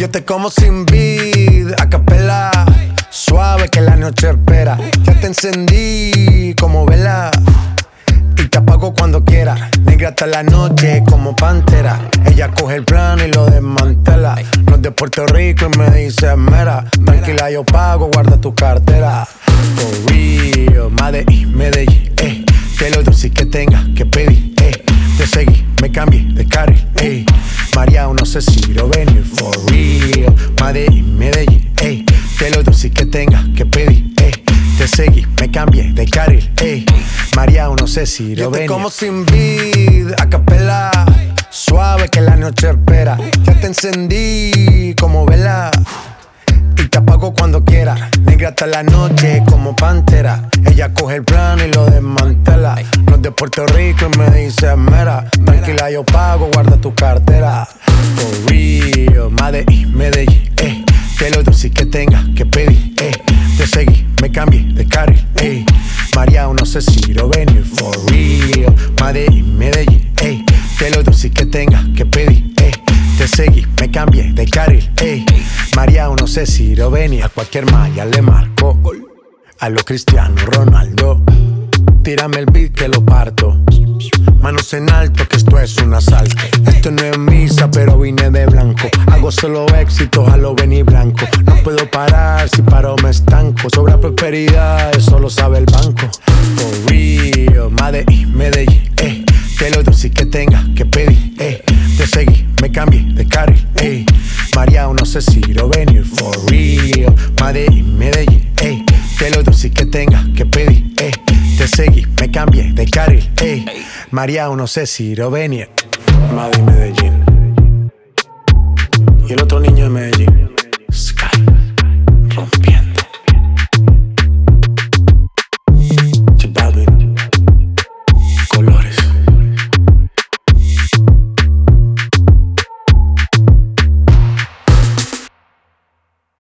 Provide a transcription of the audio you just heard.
Yo te como sin vid, a capela, suave que la noche espera. Ya te encendí como vela y te apago cuando quiera. Negra hasta la noche como pantera. Ella coge el plano y lo desmantela. No es de Puerto Rico y me dice mera. Tranquila, yo pago, guarda tu cartera. For real, Medellín, que lo dulce que tenga que pedir, te seguí, me cambié de carril, María, no sé si lo venir. For real, Medellín, que lo dulce que tenga que pedir, te seguí, me cambié de carril, María, no sé si lo venir. Yo te como sin vid, a capela, suave que la noche espera. Ya te encendí como vela y te apago cuando quiera. Negra hasta la noche como pantera. Ella coge el plano y lo desmantela. No es de Puerto Rico y me dice mera. Tranquila, yo pago, guarda tu cartera. For real, Medellín, que lo dulce que tenga que pedir, te seguí, me cambié de carril, María, no sé si lo venir. For real, Medellín, que lo dulce que tenga que pedir, te seguí, me cambié de carril, María, no sé si lo venía. A cualquier malla le marco, a lo Cristiano Ronaldo. Tírame el beat que lo parto. Manos en alto que esto es un asalto. Esto no es misa pero vine de blanco. Hago solo éxitos a lo venir blanco. No puedo parar, si paro me estanco. Sobra prosperidad, eso lo sabe el banco. For real, Medellín, que lo dulce que tenga que pedir, te seguí, me cambié de carril, María, no sé si lo venir. For real, Medellín, que lo dulce que tenga que pedir, te seguí, me cambié de carril, María, no sé si lo venir. Medellín y el otro niño de Medellín.